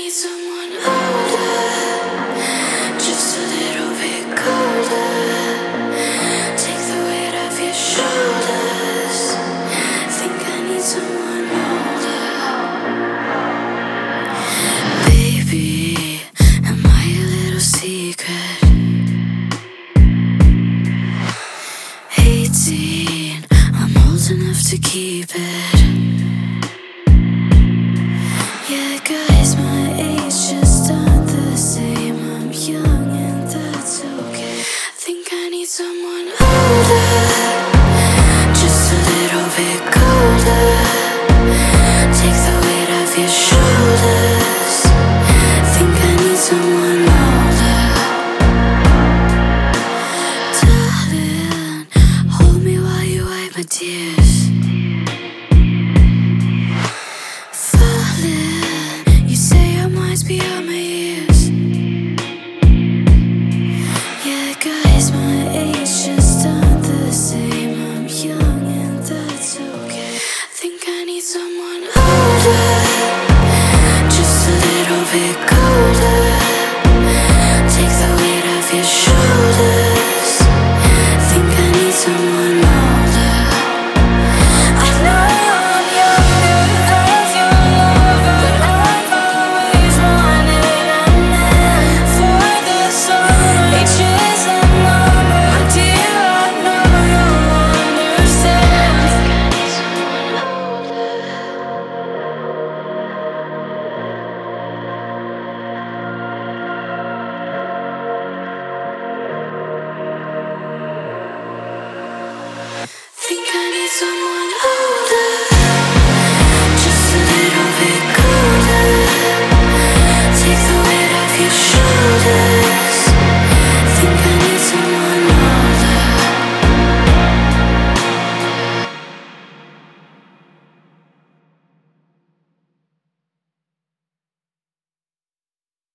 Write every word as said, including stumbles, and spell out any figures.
need someone older, just a little bit colder. Take the weight off your shoulders. Think I need someone older. Baby, am I a little secret? eighteen, I'm old enough to keep it. Yeah, guys my age just aren't the same. I'm young and that's okay. Think I need someone older, just a little bit colder. Take the weight off your shoulders.